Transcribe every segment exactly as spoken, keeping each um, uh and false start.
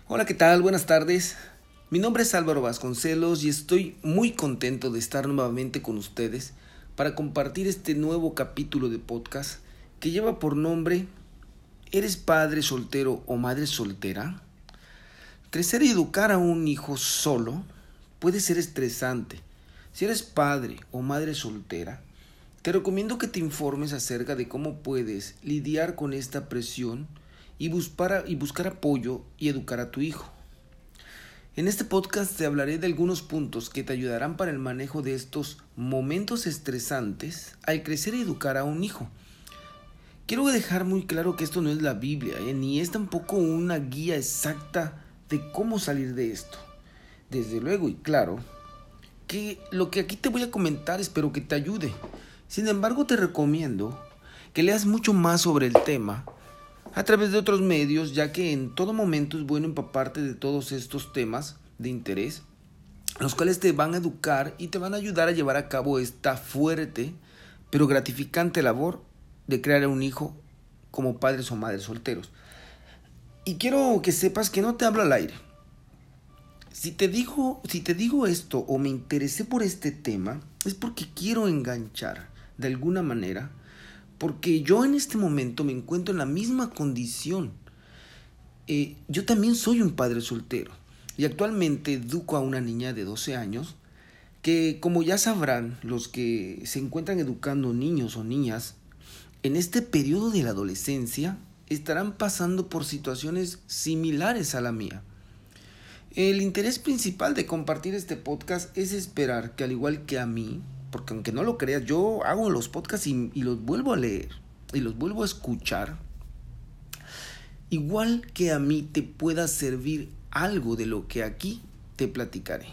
Hola, ¿qué tal? Buenas tardes. Mi nombre es Álvaro Vasconcelos y estoy muy contento de estar nuevamente con ustedes para compartir este nuevo capítulo de podcast que lleva por nombre ¿Eres padre soltero o madre soltera? Crecer y educar a un hijo solo puede ser estresante. Si eres padre o madre soltera, te recomiendo que te informes acerca de cómo puedes lidiar con esta presión y buscar, y buscar apoyo y educar a tu hijo. En este podcast te hablaré de algunos puntos que te ayudarán para el manejo de estos momentos estresantes al crecer y educar a un hijo. Quiero dejar muy claro que esto no es la Biblia, ¿eh? ni es tampoco una guía exacta de cómo salir de esto. Desde luego y claro, que lo que aquí te voy a comentar espero que te ayude. Sin embargo, te recomiendo que leas mucho más sobre el tema a través de otros medios, ya que en todo momento es bueno empaparte de todos estos temas de interés, los cuales te van a educar y te van a ayudar a llevar a cabo esta fuerte pero gratificante labor de crear a un hijo como padres o madres solteros. Y quiero que sepas que no te hablo al aire. Si te digo, si te digo esto o me interesé por este tema, es porque quiero enganchar de alguna manera, porque yo en este momento me encuentro en la misma condición. Eh, yo también soy un padre soltero y actualmente educo a una niña de doce años que, como ya sabrán los que se encuentran educando niños o niñas, en este periodo de la adolescencia estarán pasando por situaciones similares a la mía. El interés principal de compartir este podcast es esperar que, al igual que a mí, porque aunque no lo creas, yo hago los podcasts y, y los vuelvo a leer y los vuelvo a escuchar, igual que a mí te pueda servir algo de lo que aquí te platicaré.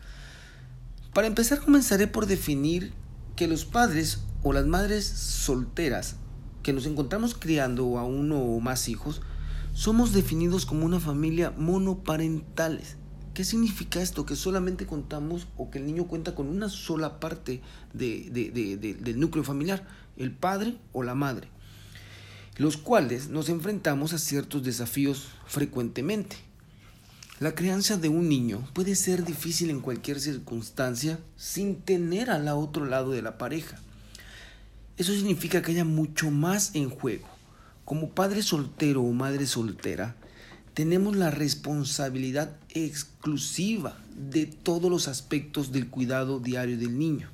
Para empezar, comenzaré por definir que los padres o las madres solteras que nos encontramos criando a uno o más hijos somos definidos como una familia monoparentales. ¿Qué significa esto? Que solamente contamos o que el niño cuenta con una sola parte de, de, de, de, del núcleo familiar, el padre o la madre, los cuales nos enfrentamos a ciertos desafíos frecuentemente. La crianza de un niño puede ser difícil en cualquier circunstancia sin tener al otro lado de la pareja. Eso significa que haya mucho más en juego. Como padre soltero o madre soltera, tenemos la responsabilidad exclusiva de todos los aspectos del cuidado diario del niño.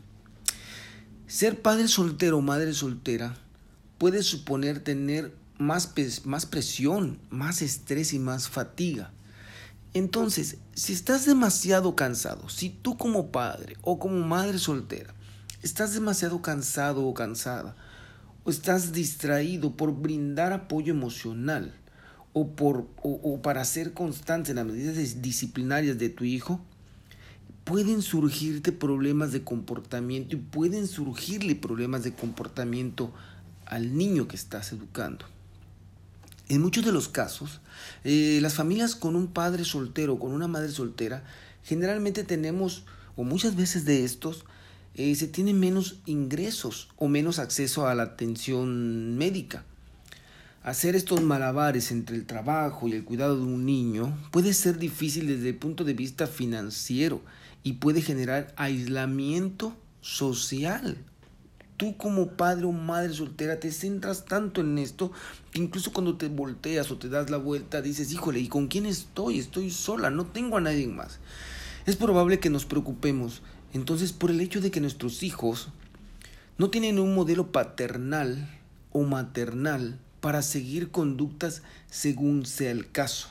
Ser padre soltero o madre soltera puede suponer tener más, pes- más presión, más estrés y más fatiga. Entonces, si estás demasiado cansado, si tú como padre o como madre soltera estás demasiado cansado o cansada, o estás distraído por brindar apoyo emocional o, por, o, o para ser constante en las medidas disciplinarias de tu hijo, pueden surgirte problemas de comportamiento y pueden surgirle problemas de comportamiento al niño que estás educando. En muchos de los casos, eh, las familias con un padre soltero o con una madre soltera, generalmente tenemos, o muchas veces de estos, Eh, se tiene menos ingresos o menos acceso a la atención médica. Hacer estos malabares entre el trabajo y el cuidado de un niño puede ser difícil desde el punto de vista financiero y puede generar aislamiento social. Tú como padre o madre soltera te centras tanto en esto que incluso cuando te volteas o te das la vuelta dices, híjole, ¿y con quién estoy? Estoy sola, no tengo a nadie más. Es probable que nos preocupemos entonces por el hecho de que nuestros hijos no tienen un modelo paternal o maternal para seguir conductas según sea el caso.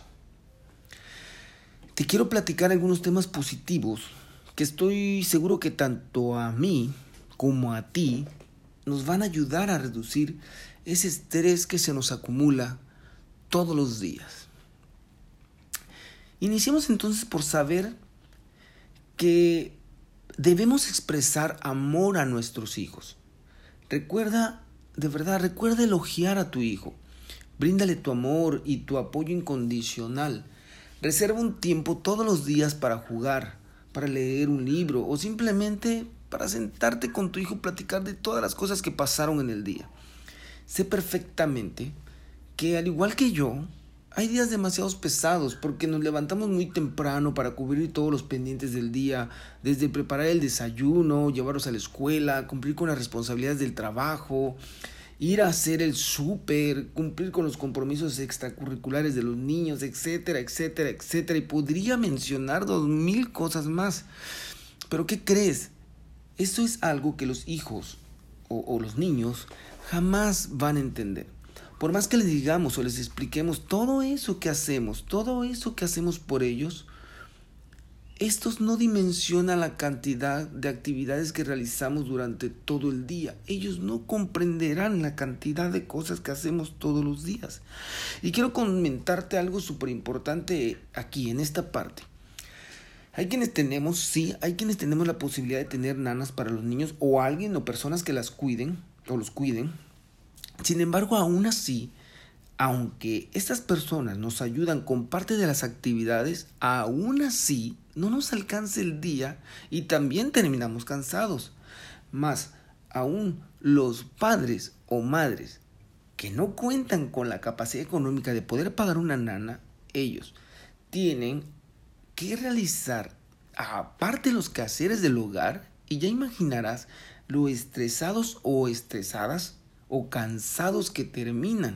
Te quiero platicar algunos temas positivos que estoy seguro que tanto a mí como a ti nos van a ayudar a reducir ese estrés que se nos acumula todos los días. Iniciemos entonces por saber que debemos expresar amor a nuestros hijos. Recuerda, de verdad, recuerda elogiar a tu hijo. Bríndale tu amor y tu apoyo incondicional. Reserva un tiempo todos los días para jugar, para leer un libro o simplemente para sentarte con tu hijo y platicar de todas las cosas que pasaron en el día. Sé perfectamente que, al igual que yo, Hay días demasiado pesados porque nos levantamos muy temprano para cubrir todos los pendientes del día, desde preparar el desayuno, llevarlos a la escuela, cumplir con las responsabilidades del trabajo, ir a hacer el súper, cumplir con los compromisos extracurriculares de los niños, etcétera, etcétera, etcétera. Y podría mencionar dos mil cosas más. Pero ¿qué crees? Eso es algo que los hijos o, o los niños jamás van a entender. Por más que les digamos o les expliquemos todo eso que hacemos, todo eso que hacemos por ellos, estos no dimensionan la cantidad de actividades que realizamos durante todo el día. Ellos no comprenderán la cantidad de cosas que hacemos todos los días. Y quiero comentarte algo súper importante aquí, en esta parte. Hay quienes tenemos, sí, hay quienes tenemos la posibilidad de tener nanas para los niños o alguien o personas que las cuiden o los cuiden. Sin embargo, aún así, aunque estas personas nos ayudan con parte de las actividades, aún así no nos alcanza el día y también terminamos cansados. Más aún los padres o madres que no cuentan con la capacidad económica de poder pagar una nana, ellos tienen que realizar aparte los quehaceres del hogar y ya imaginarás lo estresados o estresadas o cansados que terminan.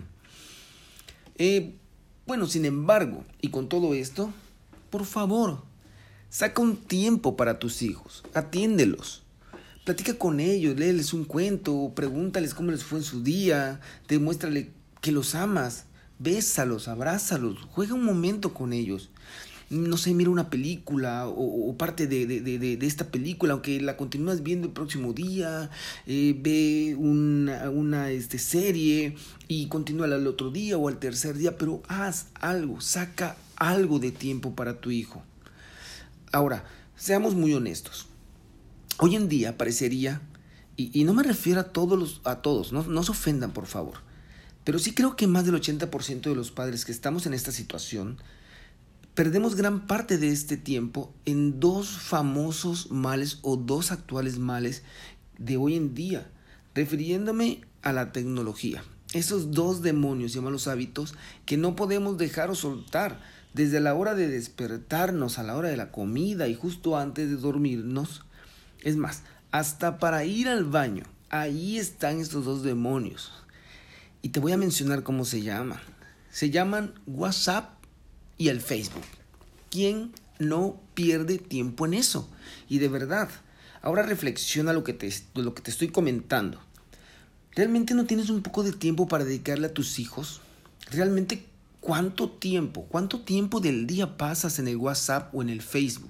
Eh, bueno, sin embargo, y con todo esto, por favor, saca un tiempo para tus hijos, atiéndelos, platica con ellos, léeles un cuento, pregúntales cómo les fue en su día, demuéstrale que los amas, bésalos, abrázalos, juega un momento con ellos. No sé, mira una película o, o parte de, de, de, de esta película, aunque la continúas viendo el próximo día, eh, ve una, una este, serie y continúa al otro día o al tercer día, pero haz algo, saca algo de tiempo para tu hijo. Ahora, seamos muy honestos. Hoy en día parecería, y, y no me refiero a todos, los, a todos no, no se ofendan por favor, pero sí creo que más del ochenta por ciento de los padres que estamos en esta situación perdemos gran parte de este tiempo en dos famosos males o dos actuales males de hoy en día, refiriéndome a la tecnología. Esos dos demonios y malos hábitos que no podemos dejar o soltar desde la hora de despertarnos, a la hora de la comida y justo antes de dormirnos. Es más, hasta para ir al baño, ahí están estos dos demonios. Y te voy a mencionar cómo se llaman. Se llaman WhatsApp y el Facebook. ¿Quién no pierde tiempo en eso? Y de verdad, ahora reflexiona lo que te, lo que te estoy comentando. ¿Realmente no tienes un poco de tiempo para dedicarle a tus hijos? ¿Realmente cuánto tiempo, cuánto tiempo del día pasas en el WhatsApp o en el Facebook?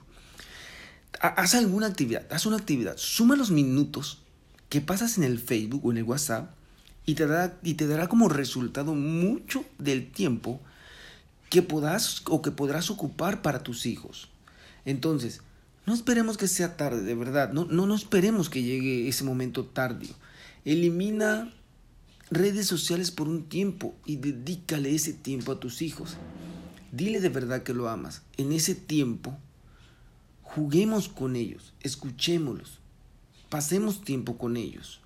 Haz alguna actividad, haz una actividad. Suma los minutos que pasas en el Facebook o en el WhatsApp y te dará, y te dará como resultado mucho del tiempo que podás o que podrás ocupar para tus hijos. Entonces, no esperemos que sea tarde, de verdad. No, no, no esperemos que llegue ese momento tardío. Elimina redes sociales por un tiempo y dedícale ese tiempo a tus hijos. Dile de verdad que lo amas. En ese tiempo, juguemos con ellos, escuchémoslos, pasemos tiempo con ellos.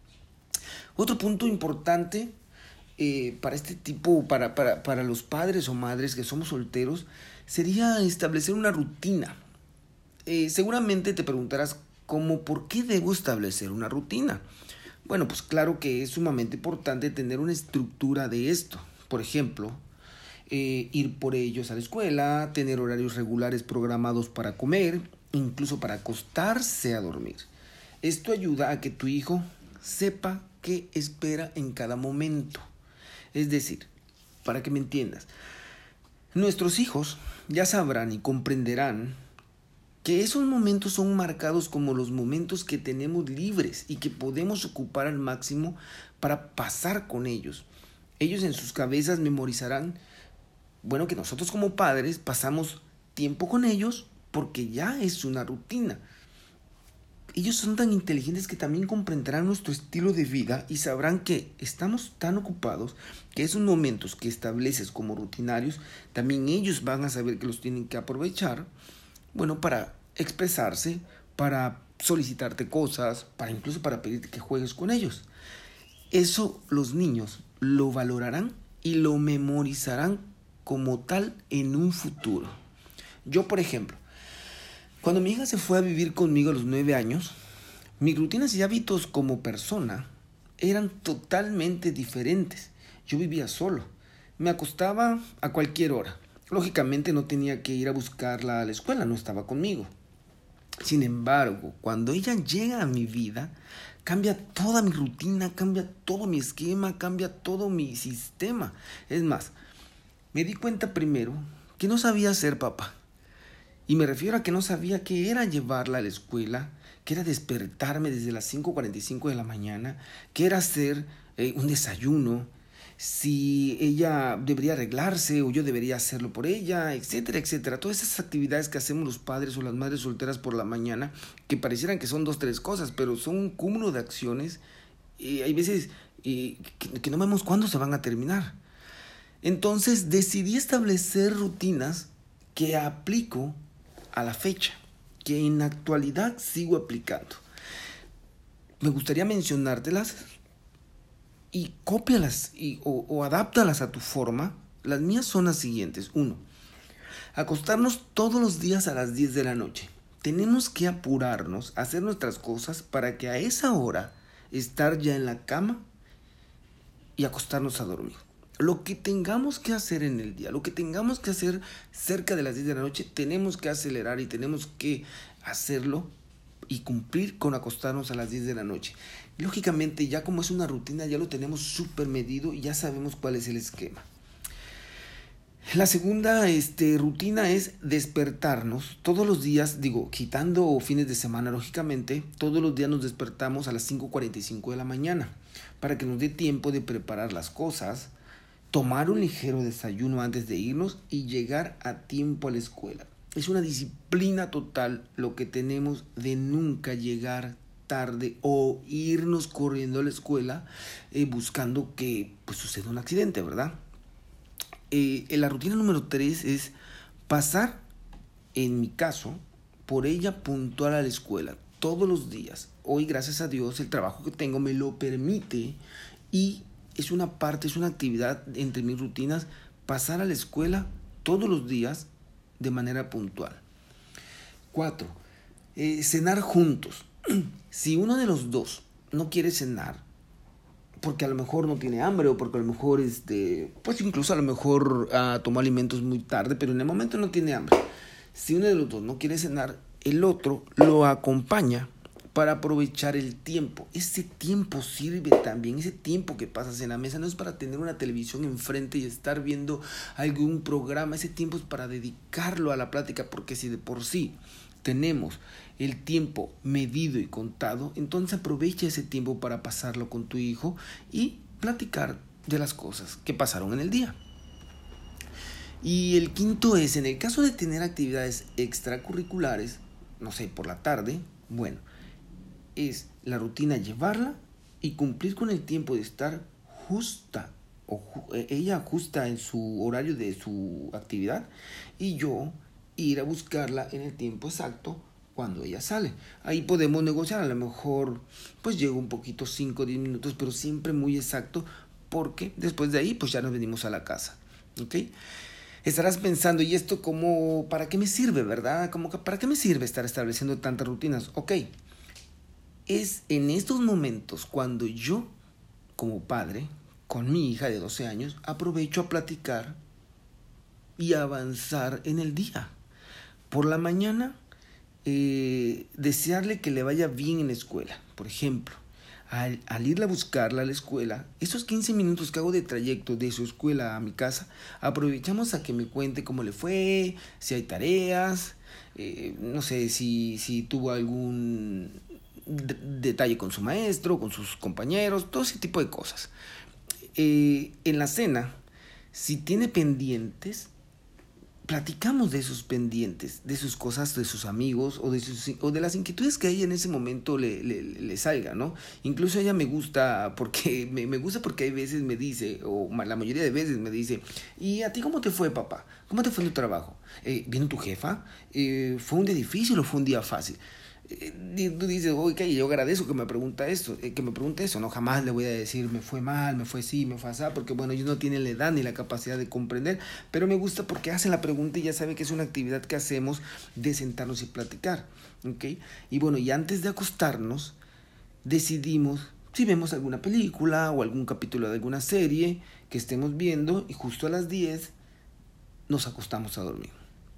Otro punto importante Eh, para este tipo, para, para, para los padres o madres que somos solteros, sería establecer una rutina. Eh, seguramente te preguntarás cómo, ¿por qué debo establecer una rutina? Bueno, pues claro que es sumamente importante tener una estructura de esto. Por ejemplo, eh, ir por ellos a la escuela, tener horarios regulares programados para comer, incluso para acostarse a dormir. Esto ayuda a que tu hijo sepa qué espera en cada momento. Es decir, para que me entiendas, nuestros hijos ya sabrán y comprenderán que esos momentos son marcados como los momentos que tenemos libres y que podemos ocupar al máximo para pasar con ellos. Ellos en sus cabezas memorizarán, bueno, que nosotros como padres pasamos tiempo con ellos porque ya es una rutina. Ellos son tan inteligentes que también comprenderán nuestro estilo de vida y sabrán que estamos tan ocupados que esos momentos que estableces como rutinarios, también ellos van a saber que los tienen que aprovechar, bueno, para expresarse, para solicitarte cosas, para incluso para pedirte que juegues con ellos. Eso los niños lo valorarán y lo memorizarán como tal en un futuro. Yo, por ejemplo, cuando mi hija se fue a vivir conmigo a los nueve años, mis rutinas y hábitos como persona eran totalmente diferentes. Yo vivía solo. Me acostaba a cualquier hora. Lógicamente no tenía que ir a buscarla a la escuela, no estaba conmigo. Sin embargo, cuando ella llega a mi vida, cambia toda mi rutina, cambia todo mi esquema, cambia todo mi sistema. Es más, me di cuenta primero que no sabía ser papá. Y me refiero a que no sabía qué era llevarla a la escuela, que era despertarme desde las cinco cuarenta y cinco de la mañana, que era hacer eh, un desayuno, si ella debería arreglarse o yo debería hacerlo por ella, etcétera, etcétera. Todas esas actividades que hacemos los padres o las madres solteras por la mañana, que parecieran que son dos, tres cosas, pero son un cúmulo de acciones, y hay veces eh, que, que no vemos cuándo se van a terminar. Entonces decidí establecer rutinas que aplico a la fecha, que en la actualidad sigo aplicando. Me gustaría mencionártelas y cópialas y, o, o adáptalas a tu forma. Las mías son las siguientes. Uno, acostarnos todos los días a las diez de la noche. Tenemos que apurarnos a hacer nuestras cosas para que a esa hora estar ya en la cama y acostarnos a dormir. Lo que tengamos que hacer en el día, lo que tengamos que hacer cerca de las diez de la noche, tenemos que acelerar y tenemos que hacerlo y cumplir con acostarnos a las diez de la noche. Lógicamente, ya como es una rutina, ya lo tenemos súper medido y ya sabemos cuál es el esquema. La segunda este, rutina es despertarnos todos los días, digo, quitando fines de semana, lógicamente, todos los días nos despertamos a las cinco cuarenta y cinco de la mañana para que nos dé tiempo de preparar las cosas, tomar un ligero desayuno antes de irnos y llegar a tiempo a la escuela. Es una disciplina total lo que tenemos de nunca llegar tarde o irnos corriendo a la escuela eh, buscando que pues, suceda un accidente, ¿verdad? Eh, la rutina número tres es pasar, en mi caso, por ella puntual a la escuela todos los días. Hoy, gracias a Dios, el trabajo que tengo me lo permite y es una parte, es una actividad entre mis rutinas, pasar a la escuela todos los días de manera puntual. Cuatro, eh, cenar juntos. Si uno de los dos no quiere cenar, porque a lo mejor no tiene hambre o porque a lo mejor, este, pues incluso a lo mejor uh, tomó alimentos muy tarde, pero en el momento no tiene hambre. Si uno de los dos no quiere cenar, el otro lo acompaña para aprovechar el tiempo. Ese tiempo sirve también, ese tiempo que pasas en la mesa no es para tener una televisión enfrente y estar viendo algún programa, ese tiempo es para dedicarlo a la plática, porque si de por sí tenemos el tiempo medido y contado, entonces aprovecha ese tiempo para pasarlo con tu hijo y platicar de las cosas que pasaron en el día. Y el quinto es, en el caso de tener actividades extracurriculares, no sé, por la tarde, bueno, es la rutina llevarla y cumplir con el tiempo de estar justa, o ella justa en su horario de su actividad y yo ir a buscarla en el tiempo exacto cuando ella sale. Ahí podemos negociar, a lo mejor pues llego un poquito cinco o diez minutos, pero siempre muy exacto, porque después de ahí pues ya nos venimos a la casa, ¿ok? Estarás pensando, ¿y esto cómo, para qué me sirve, verdad? ¿Cómo, ¿Para qué me sirve estar estableciendo tantas rutinas? Ok, es en estos momentos cuando yo, como padre, con mi hija de doce años, aprovecho a platicar y avanzar en el día. Por la mañana, eh, desearle que le vaya bien en la escuela. Por ejemplo, al, al irla a buscarla a la escuela, esos quince minutos que hago de trayecto de su escuela a mi casa, aprovechamos a que me cuente cómo le fue, si hay tareas, eh, no sé, si, si tuvo algún de, detalle con su maestro, con sus compañeros, todo ese tipo de cosas. Eh, en la cena, si tiene pendientes, platicamos de esos pendientes, de sus cosas, de sus amigos o de, sus, o de las inquietudes que a ella en ese momento le, le, le salga, ¿no? Incluso a ella me gusta porque me, me gusta porque hay veces me dice, o la mayoría de veces me dice, ¿y a ti cómo te fue, papá? ¿Cómo te fue en tu trabajo? Eh, ¿Vino tu jefa? Eh, ¿Fue un día difícil o fue un día fácil? Eh, tú dices, oye, yo agradezco que me pregunta esto, eh, que me pregunte eso, no, jamás le voy a decir me fue mal, me fue así, me fue así, porque bueno, ellos no tienen la edad ni la capacidad de comprender, pero me gusta porque hacen la pregunta y ya saben que es una actividad que hacemos de sentarnos y platicar, ¿ok? Y bueno, y antes de acostarnos, decidimos si vemos alguna película o algún capítulo de alguna serie que estemos viendo y justo a las diez nos acostamos a dormir.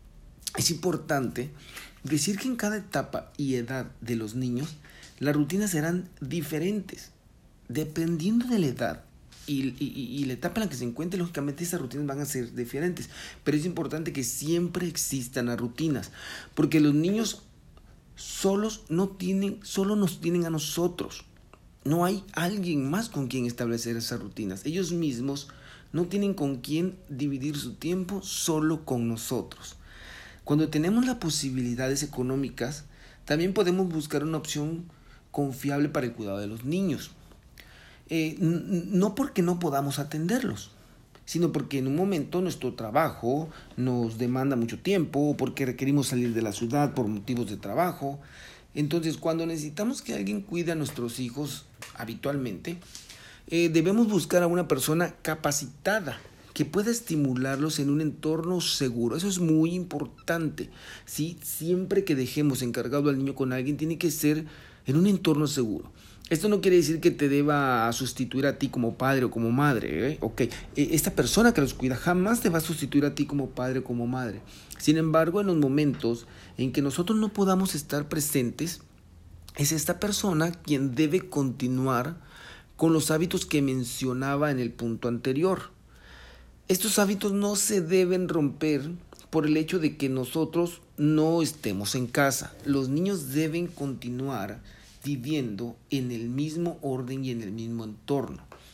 Es importante decir que en cada etapa y edad de los niños, las rutinas serán diferentes. Dependiendo de la edad y, y, y la etapa en la que se encuentre, lógicamente esas rutinas van a ser diferentes. Pero es importante que siempre existan las rutinas, porque los niños solos no tienen, solo nos tienen a nosotros. No hay alguien más con quien establecer esas rutinas. Ellos mismos no tienen con quien dividir su tiempo, solo con nosotros. Cuando tenemos las posibilidades económicas, también podemos buscar una opción confiable para el cuidado de los niños. Eh, n- no porque no podamos atenderlos, sino porque en un momento nuestro trabajo nos demanda mucho tiempo, o porque requerimos salir de la ciudad por motivos de trabajo. Entonces, cuando necesitamos que alguien cuide a nuestros hijos habitualmente, eh, debemos buscar a una persona capacitada que pueda estimularlos en un entorno seguro. Eso es muy importante, ¿sí? Siempre que dejemos encargado al niño con alguien, tiene que ser en un entorno seguro. Esto no quiere decir que te deba sustituir a ti como padre o como madre, ¿eh? Ok, esta persona que los cuida jamás te va a sustituir a ti como padre o como madre. Sin embargo, en los momentos en que nosotros no podamos estar presentes, es esta persona quien debe continuar con los hábitos que mencionaba en el punto anterior. Estos hábitos no se deben romper por el hecho de que nosotros no estemos en casa. Los niños deben continuar viviendo en el mismo orden y en el mismo entorno.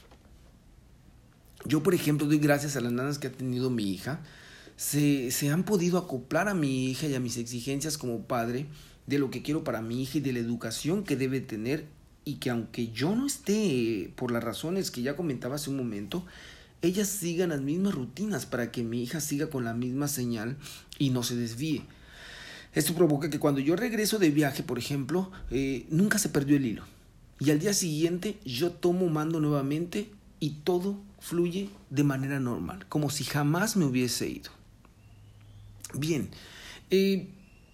Yo, por ejemplo, doy gracias a las nanas que ha tenido mi hija. Se, se han podido acoplar a mi hija y a mis exigencias como padre de lo que quiero para mi hija y de la educación que debe tener, y que aunque yo no esté por las razones que ya comentaba hace un momento, ellas sigan las mismas rutinas para que mi hija siga con la misma señal y no se desvíe. Esto provoca que cuando yo regreso de viaje, por ejemplo, eh, nunca se perdió el hilo. Y al día siguiente yo tomo mando nuevamente y todo fluye de manera normal, como si jamás me hubiese ido. Bien, eh,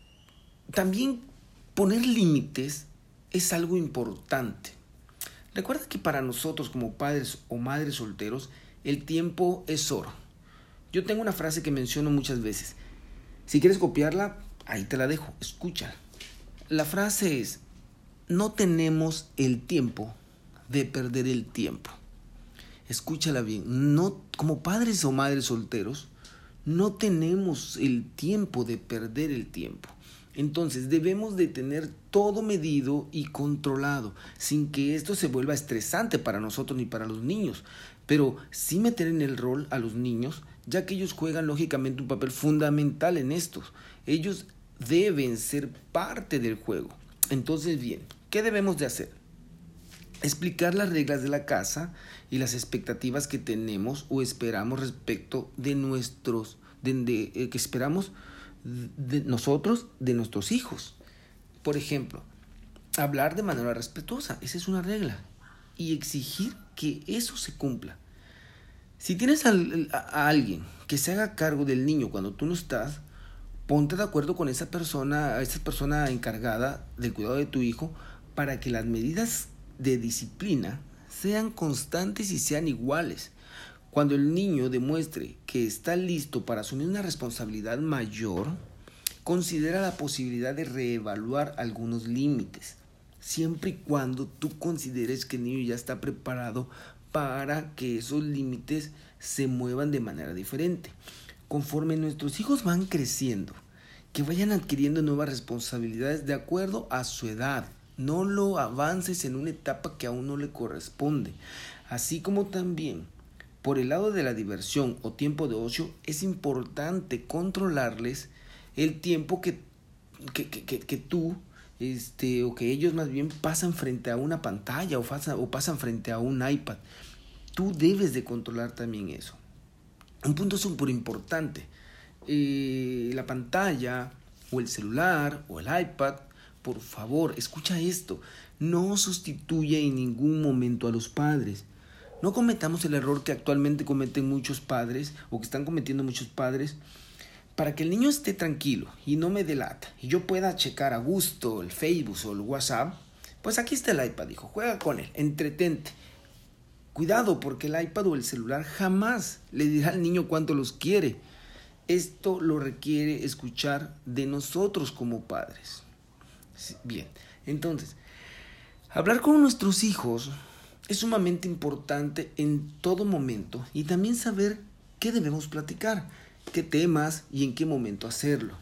también poner límites es algo importante. Recuerda que para nosotros como padres o madres solteros, el tiempo es oro. Yo tengo una frase que menciono muchas veces. Si quieres copiarla, ahí te la dejo, escúchala. La frase es: no tenemos el tiempo de perder el tiempo. Escúchala bien. No, como padres o madres solteros, no tenemos el tiempo de perder el tiempo. Entonces debemos de tener todo medido y controlado, sin que esto se vuelva estresante para nosotros ni para los niños, pero sí meter en el rol a los niños, ya que ellos juegan lógicamente un papel fundamental en estos. Ellos deben ser parte del juego. Entonces, bien, ¿qué debemos de hacer? Explicar las reglas de la casa y las expectativas que tenemos o esperamos respecto de nuestros, de, de, eh, que esperamos de nosotros, de nuestros hijos. Por ejemplo, hablar de manera respetuosa, esa es una regla, y exigir que eso se cumpla. Si tienes a, a, a alguien que se haga cargo del niño cuando tú no estás, ponte de acuerdo con esa persona, esa persona encargada del cuidado de tu hijo, para que las medidas de disciplina sean constantes y sean iguales. Cuando el niño demuestre que está listo para asumir una responsabilidad mayor, considera la posibilidad de reevaluar algunos límites, siempre y cuando tú consideres que el niño ya está preparado para que esos límites se muevan de manera diferente. Conforme nuestros hijos van creciendo, que vayan adquiriendo nuevas responsabilidades de acuerdo a su edad. No lo avances en una etapa que aún no le corresponde. Así como también, por el lado de la diversión o tiempo de ocio, es importante controlarles el tiempo que, que, que, que, que tú, este, o que ellos más bien pasan frente a una pantalla o, pasan, o pasan frente a un iPad. Tú debes de controlar también eso. Un punto súper importante. Eh, la pantalla o el celular o el iPad por favor, escucha esto, no sustituye en ningún momento a los padres. No cometamos el error que actualmente cometen muchos padres o que están cometiendo muchos padres. Para que el niño esté tranquilo y no me delata y yo pueda checar a gusto el Facebook o el WhatsApp, pues aquí está el iPad, hijo, juega con él, entretente. Cuidado, porque el iPad o el celular jamás le dirá al niño cuánto los quiere. Esto lo requiere escuchar de nosotros como padres. Bien, entonces, hablar con nuestros hijos es sumamente importante en todo momento y también saber qué debemos platicar, qué temas y en qué momento hacerlo.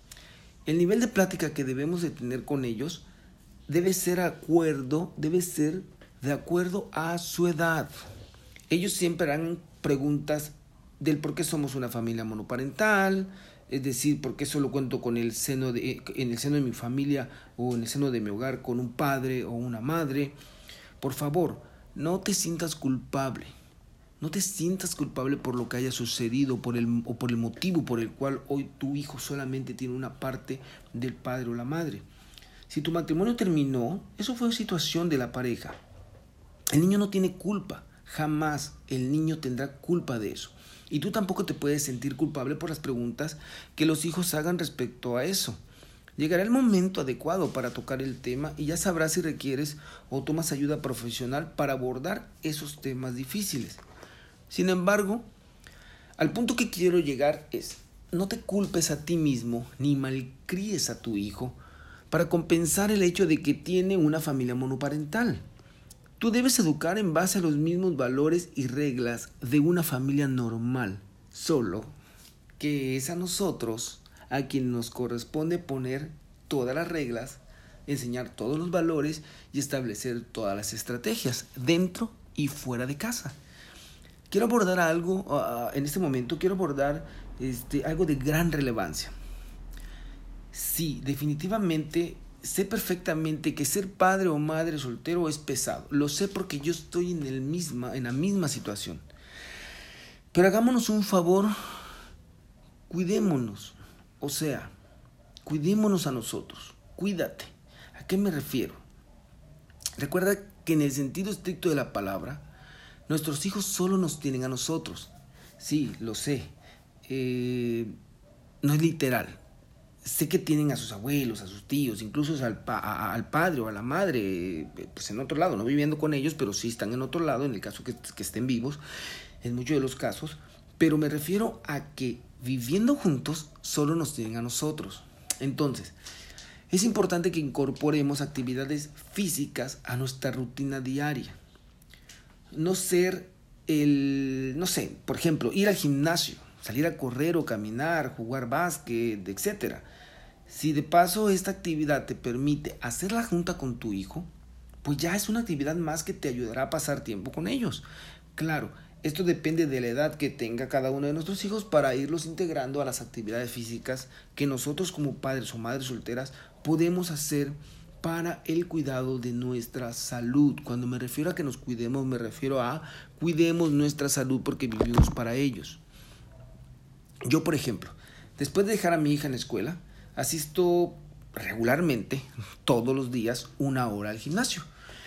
El nivel de plática que debemos de tener con ellos debe ser acuerdo, debe ser de acuerdo a su edad. Ellos siempre harán preguntas del por qué somos una familia monoparental, es decir, por qué solo cuento con el seno de, en el seno de mi familia o en el seno de mi hogar con un padre o una madre. Por favor, no te sientas culpable. No te sientas culpable por lo que haya sucedido por el, o por el motivo por el cual hoy tu hijo solamente tiene una parte del padre o la madre. Si tu matrimonio terminó, eso fue situación de la pareja. El niño no tiene culpa. Jamás el niño tendrá culpa de eso. Y tú tampoco te puedes sentir culpable por las preguntas que los hijos hagan respecto a eso. Llegará el momento adecuado para tocar el tema y ya sabrás si requieres o tomas ayuda profesional para abordar esos temas difíciles. Sin embargo, al punto que quiero llegar es, no te culpes a ti mismo ni malcríes a tu hijo para compensar el hecho de que tiene una familia monoparental. Tú debes educar en base a los mismos valores y reglas de una familia normal, solo que es a nosotros a quien nos corresponde poner todas las reglas, enseñar todos los valores y establecer todas las estrategias dentro y fuera de casa. Quiero abordar algo, uh, en este momento quiero abordar este, algo de gran relevancia. Sí, definitivamente sé perfectamente que ser padre o madre soltero es pesado. Lo sé porque yo estoy en, el misma, en la misma situación. Pero hagámonos un favor, cuidémonos. O sea, cuidémonos a nosotros. Cuídate. ¿A qué me refiero? Recuerda que en el sentido estricto de la palabra, nuestros hijos solo nos tienen a nosotros. Sí, lo sé. Eh, no es literal. Sé que tienen a sus abuelos, a sus tíos, incluso al, pa- a, al padre o a la madre, pues en otro lado, no viviendo con ellos, pero sí están en otro lado, en el caso que, que estén vivos, en muchos de los casos. Pero me refiero a que viviendo juntos solo nos tienen a nosotros. Entonces, es importante que incorporemos actividades físicas a nuestra rutina diaria. No ser el, no sé, por ejemplo, ir al gimnasio, salir a correr o caminar, jugar básquet, etcétera. Si de paso esta actividad te permite hacerla junta con tu hijo, pues ya es una actividad más que te ayudará a pasar tiempo con ellos. Claro, esto depende de la edad que tenga cada uno de nuestros hijos para irlos integrando a las actividades físicas que nosotros como padres o madres solteras podemos hacer para el cuidado de nuestra salud. Cuando me refiero a que nos cuidemos, me refiero a cuidemos nuestra salud porque vivimos para ellos. Yo, por ejemplo, después de dejar a mi hija en la escuela, asisto regularmente, todos los días, una hora al gimnasio.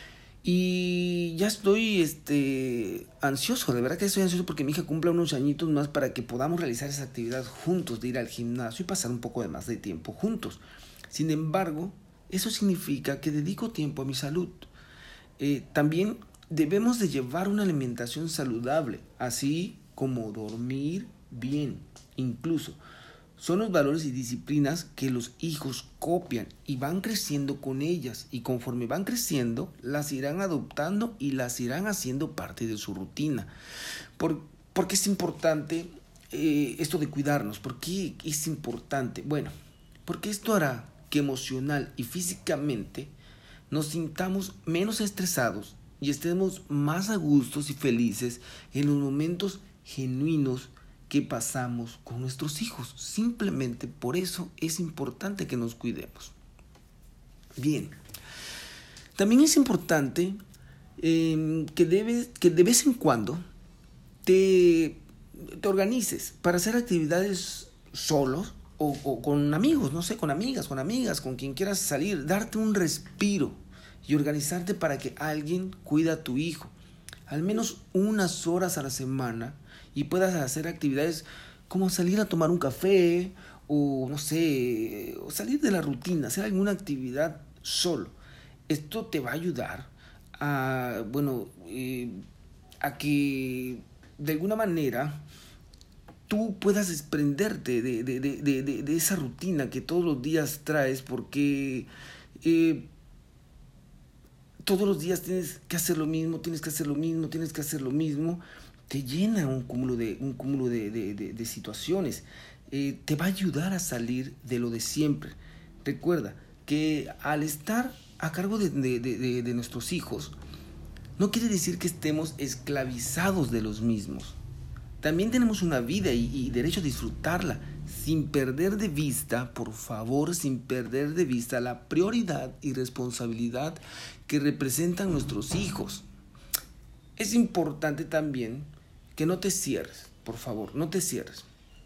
Y ya estoy este, ansioso, de verdad que estoy ansioso porque mi hija cumpla unos añitos más para que podamos realizar esa actividad juntos, de ir al gimnasio y pasar un poco de más de tiempo juntos. Sin embargo, eso significa que dedico tiempo a mi salud. Eh, también debemos de llevar una alimentación saludable, así como dormir bien. Incluso son los valores y disciplinas que los hijos copian y van creciendo con ellas, y conforme van creciendo las irán adoptando y las irán haciendo parte de su rutina. ¿Por, por qué es importante eh, esto de cuidarnos? ¿Por qué es importante? Bueno, porque esto hará que emocional y físicamente nos sintamos menos estresados y estemos más a gustos y felices en los momentos genuinos que pasamos con nuestros hijos. Simplemente por eso es importante que nos cuidemos. Bien, también es importante eh, que, debes, que de vez en cuando te, te organices para hacer actividades solos o, o con amigos, no sé, con amigas, con amigas, con quien quieras salir, darte un respiro y organizarte para que alguien cuida a tu hijo, al menos unas horas a la semana, y puedas hacer actividades como salir a tomar un café, o no sé, o salir de la rutina, hacer alguna actividad solo. Esto te va a ayudar a, bueno, eh, a que de alguna manera tú puedas desprenderte de, de, de, de, de esa rutina que todos los días traes, porque eh, todos los días tienes que hacer lo mismo, tienes que hacer lo mismo, tienes que hacer lo mismo. Te llena un cúmulo de, un cúmulo de, de, de, de situaciones. Eh, te va a ayudar a salir de lo de siempre. Recuerda que al estar a cargo de, de, de, de nuestros hijos, no quiere decir que estemos esclavizados de los mismos. También tenemos una vida y, y derecho a disfrutarla, sin perder de vista, por favor, sin perder de vista la prioridad y responsabilidad que representan nuestros hijos. Es importante también que no te cierres, por favor, no te cierres.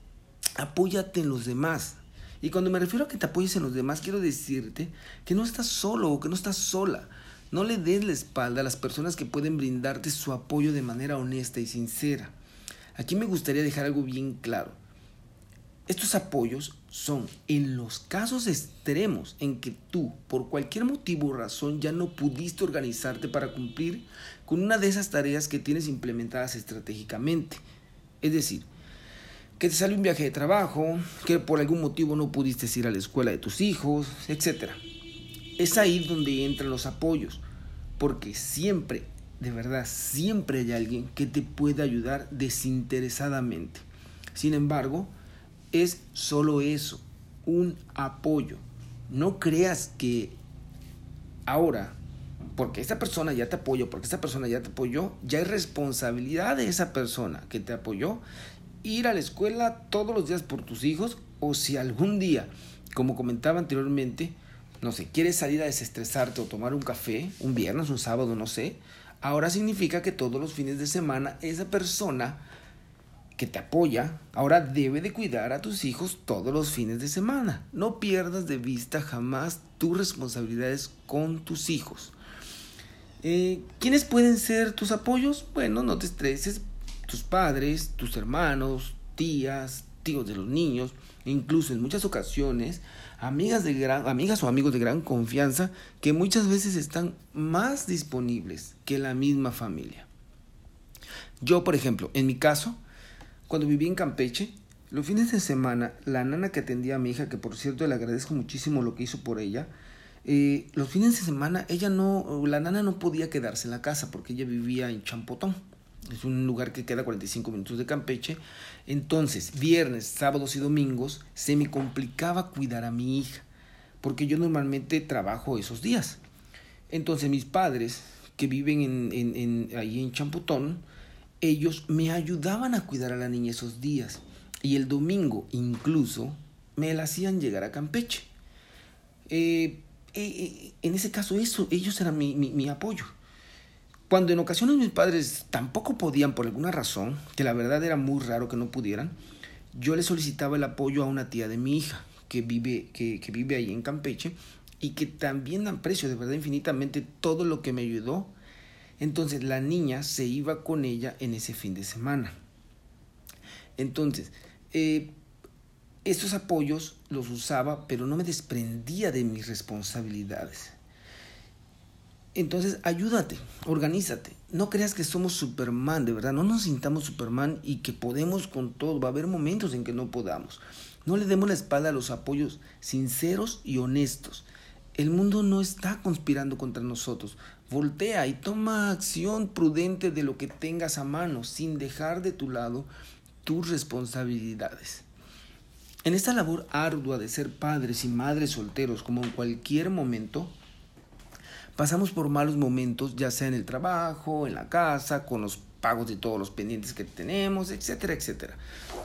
Apóyate en los demás. Y cuando me refiero a que te apoyes en los demás, quiero decirte que no estás solo o que no estás sola. No le des la espalda a las personas que pueden brindarte su apoyo de manera honesta y sincera. Aquí me gustaría dejar algo bien claro. Estos apoyos son en los casos extremos en que tú, por cualquier motivo o razón, ya no pudiste organizarte para cumplir con una de esas tareas que tienes implementadas estratégicamente. Es decir, que te sale un viaje de trabajo, que por algún motivo no pudiste ir a la escuela de tus hijos, etcétera. Es ahí donde entran los apoyos, porque siempre, de verdad, siempre hay alguien que te puede ayudar desinteresadamente. Sin embargo, es solo eso, un apoyo. No creas que ahora, porque esta persona ya te apoyó, porque esta persona ya te apoyó, ya es responsabilidad de esa persona que te apoyó ir a la escuela todos los días por tus hijos, o si algún día, como comentaba anteriormente, no sé, quieres salir a desestresarte o tomar un café, un viernes, un sábado, no sé, ahora significa que todos los fines de semana esa persona que te apoya ahora debe de cuidar a tus hijos todos los fines de semana. No pierdas de vista jamás tus responsabilidades con tus hijos. Eh, ¿Quiénes pueden ser tus apoyos? Bueno, no te estreses. Tus padres, tus hermanos, tías, tíos de los niños, incluso en muchas ocasiones, amigas, de gran, amigas o amigos de gran confianza que muchas veces están más disponibles que la misma familia. Yo, por ejemplo, en mi caso, cuando viví en Campeche, los fines de semana, la nana que atendía a mi hija, que por cierto le agradezco muchísimo lo que hizo por ella, eh, los fines de semana ella no, la nana no podía quedarse en la casa porque ella vivía en Champotón. Es un lugar que queda a cuarenta y cinco minutos de Campeche. Entonces, viernes, sábados y domingos se me complicaba cuidar a mi hija, porque yo normalmente trabajo esos días. Entonces, mis padres, que viven en, en, en, ahí en Champotón, ellos me ayudaban a cuidar a la niña esos días. Y el domingo, incluso, me la hacían llegar a Campeche. Eh, eh, eh, en ese caso, eso, ellos eran mi, mi, mi apoyo. Cuando en ocasiones mis padres tampoco podían por alguna razón, que la verdad era muy raro que no pudieran, yo le solicitaba el apoyo a una tía de mi hija que vive, que, que vive ahí en Campeche y que también aprecio de verdad infinitamente todo lo que me ayudó. Entonces la niña se iba con ella en ese fin de semana. Entonces, eh, estos apoyos los usaba, pero no me desprendía de mis responsabilidades. Entonces, ayúdate, organízate. No creas que somos Superman, de verdad. No nos sintamos Superman y que podemos con todo. Va a haber momentos en que no podamos. No le demos la espalda a los apoyos sinceros y honestos. El mundo no está conspirando contra nosotros. Voltea y toma acción prudente de lo que tengas a mano, sin dejar de tu lado tus responsabilidades. En esta labor ardua de ser padres y madres solteros, como en cualquier momento, pasamos por malos momentos, ya sea en el trabajo, en la casa, con los pagos de todos los pendientes que tenemos, etcétera, etcétera.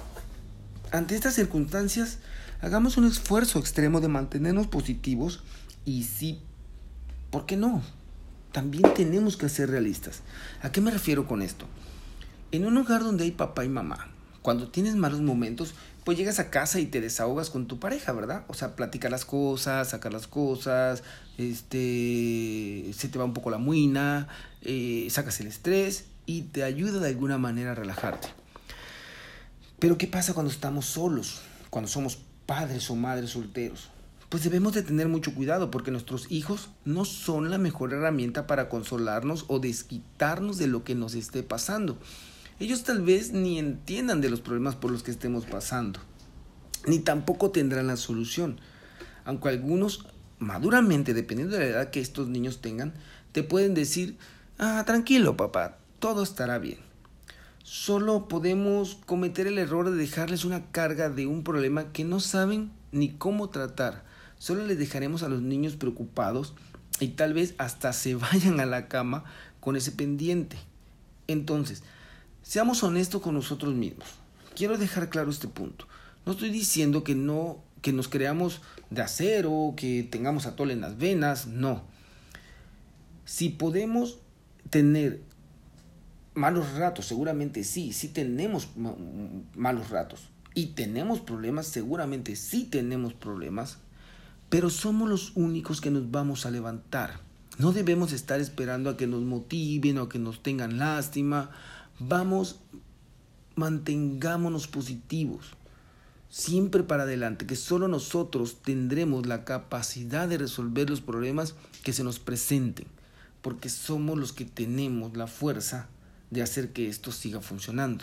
Ante estas circunstancias, hagamos un esfuerzo extremo de mantenernos positivos y sí, ¿por qué no? También tenemos que ser realistas. ¿A qué me refiero con esto? En un hogar donde hay papá y mamá, cuando tienes malos momentos, pues llegas a casa y te desahogas con tu pareja, ¿verdad? O sea, platicar las cosas, sacar las cosas, este, se te va un poco la muina, eh, sacas el estrés y te ayuda de alguna manera a relajarte. Pero ¿qué pasa cuando estamos solos? Cuando somos padres o madres solteros. Pues debemos de tener mucho cuidado porque nuestros hijos no son la mejor herramienta para consolarnos o desquitarnos de lo que nos esté pasando. Ellos tal vez ni entiendan de los problemas por los que estemos pasando, ni tampoco tendrán la solución. Aunque algunos, maduramente, dependiendo de la edad que estos niños tengan, te pueden decir, ah, tranquilo papá, todo estará bien. Solo podemos cometer el error de dejarles una carga de un problema que no saben ni cómo tratar. Solo les dejaremos a los niños preocupados y tal vez hasta se vayan a la cama con ese pendiente. Entonces, seamos honestos con nosotros mismos. Quiero dejar claro este punto. No estoy diciendo que no, que nos creamos de acero, que tengamos atole en las venas, no. Si podemos tener malos ratos, seguramente sí, sí tenemos malos ratos. Y tenemos problemas, seguramente sí tenemos problemas, pero somos los únicos que nos vamos a levantar. No debemos estar esperando a que nos motiven o a que nos tengan lástima. Vamos, mantengámonos positivos, siempre para adelante, que solo nosotros tendremos la capacidad de resolver los problemas que se nos presenten, porque somos los que tenemos la fuerza de hacer que esto siga funcionando.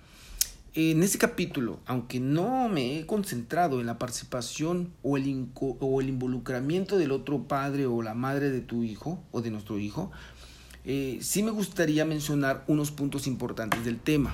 En este capítulo, aunque no me he concentrado en la participación o el, inco- o el involucramiento del otro padre o la madre de tu hijo o de nuestro hijo, Eh, sí me gustaría mencionar unos puntos importantes del tema.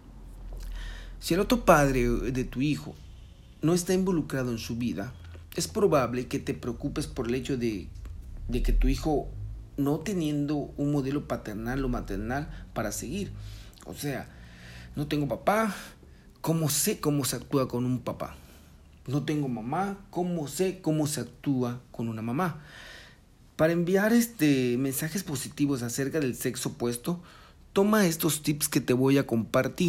Si el otro padre de tu hijo no está involucrado en su vida, es probable que te preocupes por el hecho de, de que tu hijo no teniendo un modelo paternal o maternal para seguir. O sea, no tengo papá, ¿cómo sé cómo se actúa con un papá? No tengo mamá, ¿cómo sé cómo se actúa con una mamá? Para enviar este, mensajes positivos acerca del sexo opuesto, toma estos tips que te voy a compartir.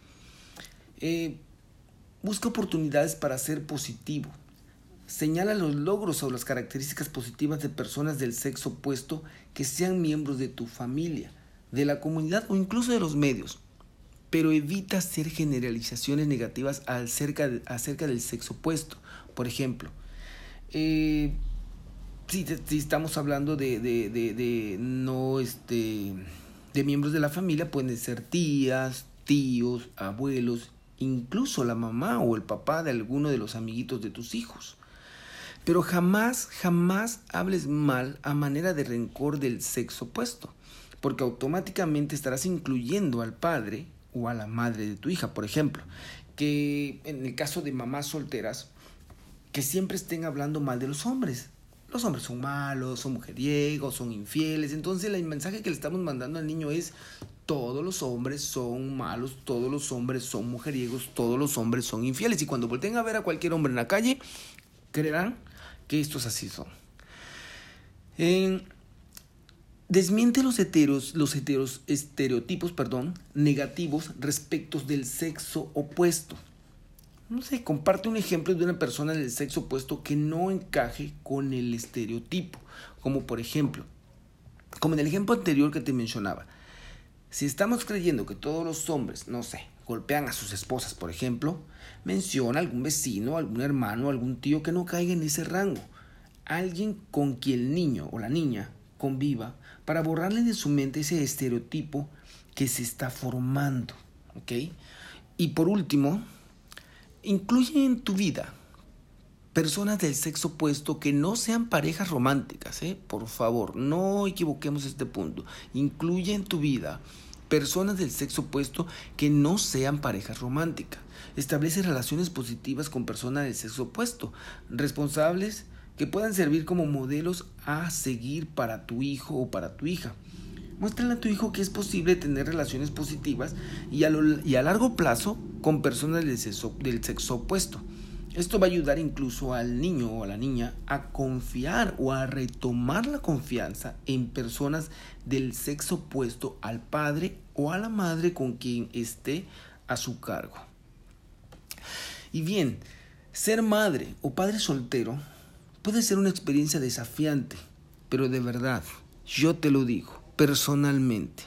Eh, busca oportunidades para ser positivo. Señala los logros o las características positivas de personas del sexo opuesto que sean miembros de tu familia, de la comunidad o incluso de los medios. Pero evita hacer generalizaciones negativas acerca, de, acerca del sexo opuesto. Por ejemplo, eh, Si, si estamos hablando de, de, de, de no este de miembros de la familia, pueden ser tías, tíos, abuelos, incluso la mamá o el papá de alguno de los amiguitos de tus hijos. Pero jamás, jamás hables mal a manera de rencor del sexo opuesto, porque automáticamente estarás incluyendo al padre o a la madre de tu hija. Por ejemplo, que en el caso de mamás solteras, que siempre estén hablando mal de los hombres. Los hombres son malos, son mujeriegos, son infieles. Entonces el mensaje que le estamos mandando al niño es: todos los hombres son malos, todos los hombres son mujeriegos, todos los hombres son infieles. Y cuando volteen a ver a cualquier hombre en la calle, creerán que estos así son. Eh, desmiente los heteros, los heteros estereotipos, perdón, negativos respecto del sexo opuesto. No sé, comparte un ejemplo de una persona del sexo opuesto que no encaje con el estereotipo. Como por ejemplo, como en el ejemplo anterior que te mencionaba. Si estamos creyendo que todos los hombres, no sé, golpean a sus esposas, por ejemplo, menciona algún vecino, algún hermano, algún tío que no caiga en ese rango. Alguien con quien el niño o la niña conviva para borrarle de su mente ese estereotipo que se está formando. ¿Ok? Y por último, incluye en tu vida personas del sexo opuesto que no sean parejas románticas, ¿eh? Por favor, no equivoquemos este punto. Incluye en tu vida personas del sexo opuesto que no sean parejas románticas. Establece relaciones positivas con personas del sexo opuesto, responsables que puedan servir como modelos a seguir para tu hijo o para tu hija. Muéstrale a tu hijo que es posible tener relaciones positivas y a, lo, y a largo plazo con personas del sexo, del sexo opuesto. Esto va a ayudar incluso al niño o a la niña a confiar o a retomar la confianza en personas del sexo opuesto al padre o a la madre con quien esté a su cargo. Y bien, ser madre o padre soltero puede ser una experiencia desafiante, pero de verdad, yo te lo digo, personalmente,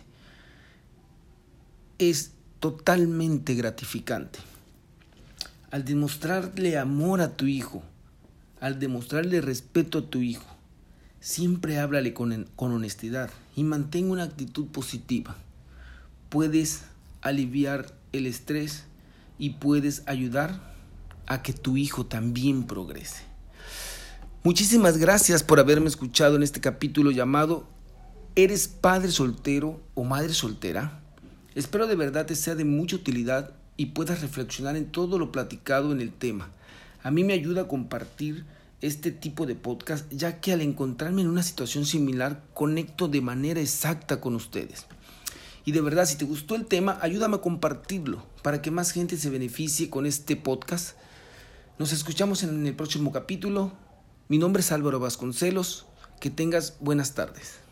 es totalmente gratificante. Al demostrarle amor a tu hijo, al demostrarle respeto a tu hijo, siempre háblale con, con honestidad y mantén una actitud positiva. Puedes aliviar el estrés y puedes ayudar a que tu hijo también progrese. Muchísimas gracias por haberme escuchado en este capítulo llamado ¿Eres padre soltero o madre soltera? Espero de verdad te sea de mucha utilidad y puedas reflexionar en todo lo platicado en el tema. A mí me ayuda a compartir este tipo de podcast, ya que al encontrarme en una situación similar, conecto de manera exacta con ustedes. Y de verdad, si te gustó el tema, ayúdame a compartirlo para que más gente se beneficie con este podcast. Nos escuchamos en el próximo capítulo. Mi nombre es Álvaro Vasconcelos. Que tengas buenas tardes.